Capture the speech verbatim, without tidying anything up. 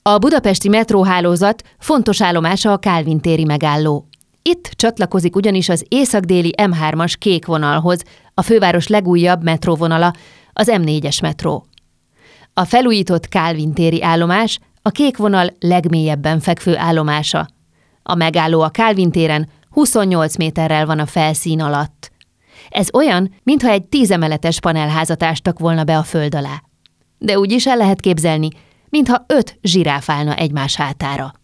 A budapesti metróhálózat fontos állomása a Kálvin téri megálló. Itt csatlakozik ugyanis az észak-déli em hármas kék vonalhoz, a főváros legújabb metróvonala, az em négyes metró. A felújított Kálvin téri állomás a kék vonal legmélyebben fekvő állomása. A megálló a Kálvin téren huszonnyolc méterrel van a felszín alatt. Ez olyan, mintha egy tízemeletes panelházat ástak volna be a föld alá. De úgy is el lehet képzelni, mintha öt zsiráf állna egymás hátára.